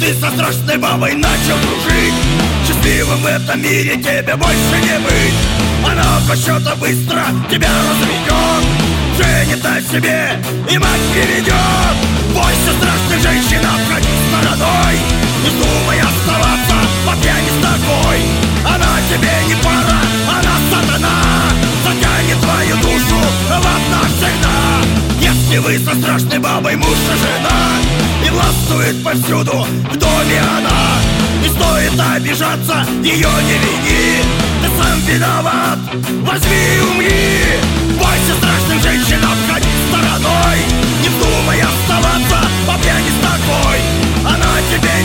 ты со страшной бабой начал дружить. Счастливым в этом мире тебе больше не быть. Она по счету быстро тебя разведет, женит на себе и мать перейдет. Бойся страшных женщин, обходи стороной, не думай оставаться по пьяни с такой. Она тебе не пара, она сатана, затянет твою душу в ад навсегда. Если вы со страшной бабой муж и жена, и властвует повсюду в доме она, не стоит обижаться, ее не вини, ты сам виноват, возьми и умри. Бойся страшных женщин, обходи стороной, не вздумай оставаться по пьяни с такой. Она тебе